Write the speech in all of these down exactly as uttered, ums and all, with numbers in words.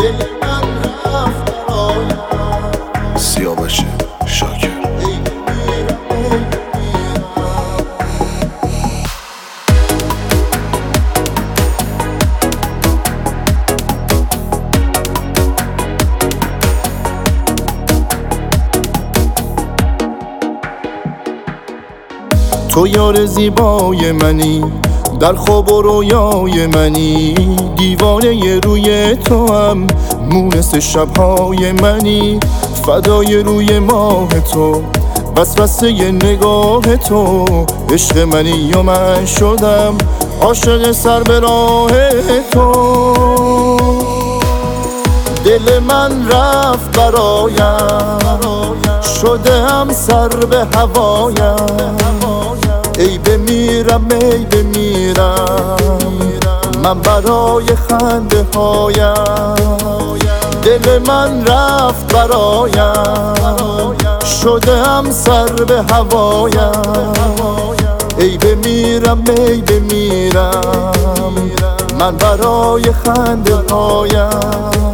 دل من رفت برایم. سیاوش شاکر. تو یار زیبای منی، در خواب و رویای منی، دیوانه روی تو هم، مونس شبهای منی، فدای روی ماه تو، وسوسه نگاه تو، عشق منی و من شدم عاشق سر به راه تو. دل من رفت برایم، شده هم سر به هوایم. ای بمیرم ای بمیرم من برای خنده هایم. دل من رفت برایم، شده هم سر به هوایم. ای بمیرم ای بمیرم من برای خنده هایم.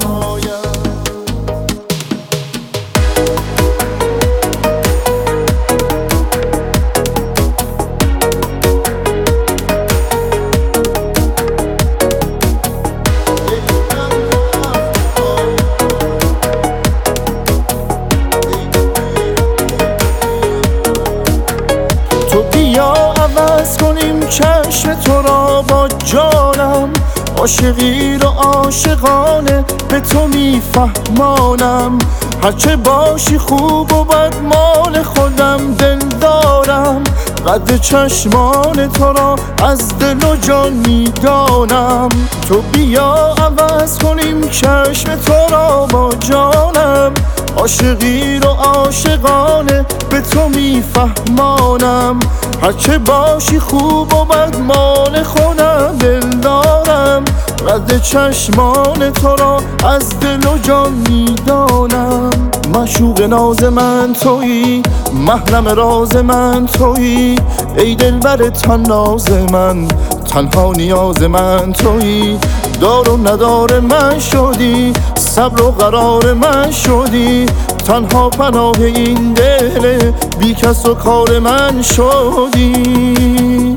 عوض کنیم چشم تو را با جانم، عاشقی رو عاشقانه به تو میفهمانم. هرچه باشی خوب و بد مال خودم دل دارم، قد چشمان تو را از دل و جان میدانم. تو بیا عوض کنیم چشم تو را با جانم، عاشقی رو عاشقانه به تو میفهمانم. هرچه باشی خوب و بد مال خودم دل دارم، قد چشمان تو را از دل و جان میدانم. معشوق ناز من تویی، محرم راز من تویی، ای دلبر طناز من، تنها نیاز من تویی. دار و ندار من شدی، صبر و قرار من شدی، تنها پناه این دل بی کس و کار من شدی.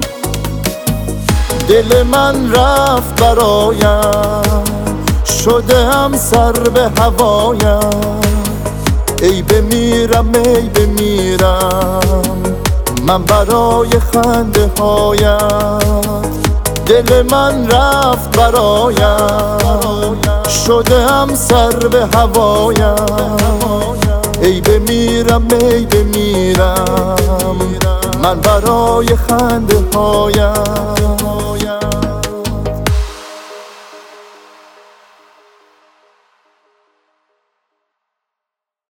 دل من رفت برایم، شده هم سر به هوایم. ای بمیرم ای بمیرم من برای خنده هایت. دل من رفت برایم، شده هم سر به هوایم. ای بمیرم ای بمیرم من برای خنده هایم.